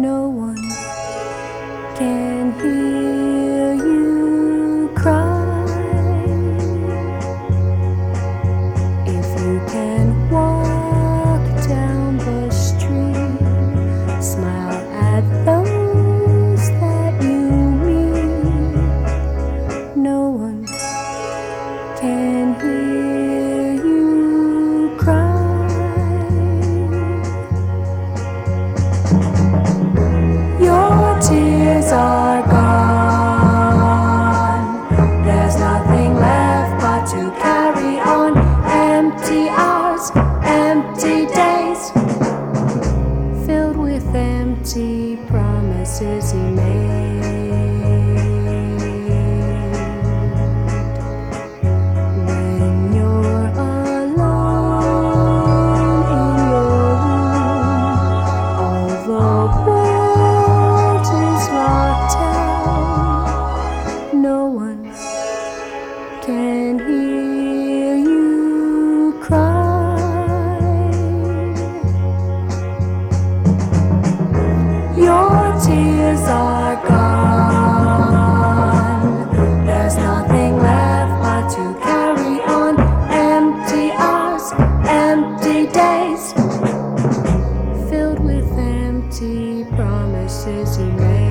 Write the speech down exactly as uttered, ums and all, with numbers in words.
No one can hear you cry. If you can walk down the street, smile at those that you meet. No one can hear you cry. Your tears are gone. There's nothing left but to carry on. Empty hours, empty days, filled with empty promises he made. When you're alone in your room, all the world is locked out. No one can hear you cry. Your tears are gone. There's nothing left but to carry on. Empty hours, empty days, filled with empty promises he made.